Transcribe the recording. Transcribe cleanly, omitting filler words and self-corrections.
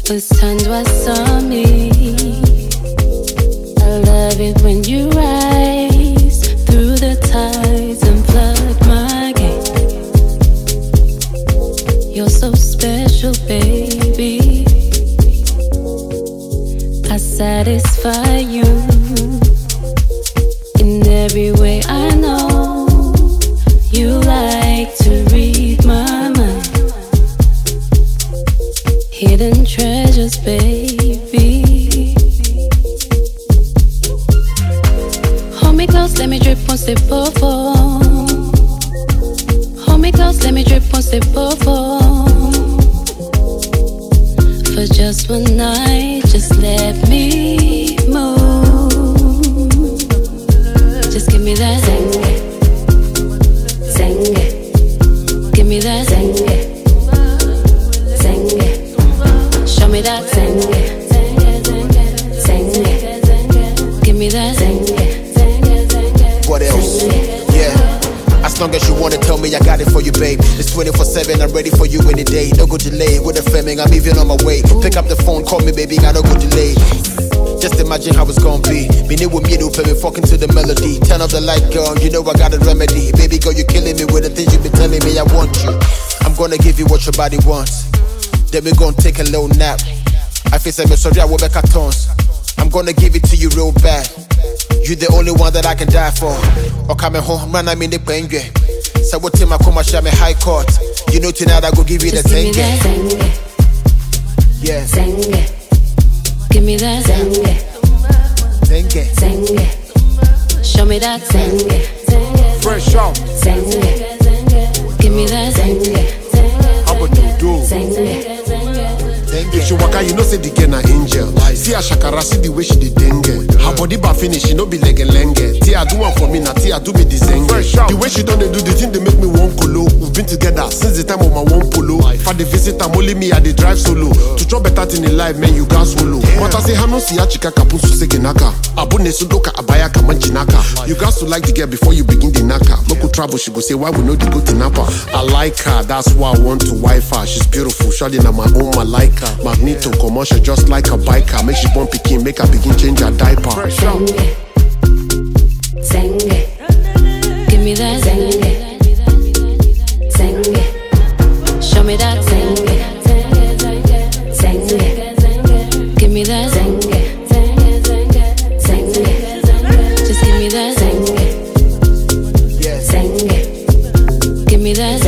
Withstand what's on me. I love it when you rise through the tides and flood my gate. You're so special, baby. I satisfy you in every way. I know you like to read my mind. Hidden treasures, baby. Hold me close, let me drip one sip of foam. Hold me close, let me drip one sip of foam. For just one night, just let me move. Just give me that zengue, zengue. Give me that zengue, zengue. Show me that zengue, zengue. Give me that zengue. What else? Yeah. As long as you wanna tell me, I got it for you, babe. It's 24/7, I'm ready for you any day. No go delay, with the framing, I'm even on my way. Pick up the phone, call me, baby, got no go delay. Just imagine how it's gonna be. Meaning with me, to me, fucking to the melody. Turn off the light, girl, you know I got a remedy. Baby girl, you're killing me with the things you've been telling me I want you. I'm gonna give you what your body wants. Then we gon' take a little nap. I feel like I'm sorry, I will back at tons. I'm gonna give it to you real bad. You the only one that I can die for. Or coming home, man, I'm in the pengue. So what time I come and show me high court. You know tonight I go give you the zengue. Yeah. Zengue. Give me that zengue. Zengue. Zengue. Show me that zengue. Fresh out. Zengue. Give me that zengue. How about you do? Zengue. If she waka, you know say the girl na angel. See her shakara, see the way she dey dengue. Her body bar finish, she no be lenge. Tia do one for me, na Tia do me the zengue. The way she done dey do the thing, they make me one colo. We've been together since the time of my one polo. For the visit, I'm only me, I dey drive solo. To chop better thing in life, man, you got solo. But I say, hano si chika kapun su segenaka. Abune sudoka abaya kamanjinaka. You got to like the girl before you begin the naka. Local travel, she go say, why we know the go to Napa? I like her, that's why I want to wife her. She's beautiful, shawty na my own, I like her. Magneto commercial, just like a biker. Make she born pikin, make her begin change her diaper. Zengue. Zengue. Give me that zengue. Zengue. Show me that zengue. Zengue. Give me that zengue. Zengue. Just give me that zengue. Yeah. Zengue. Give me that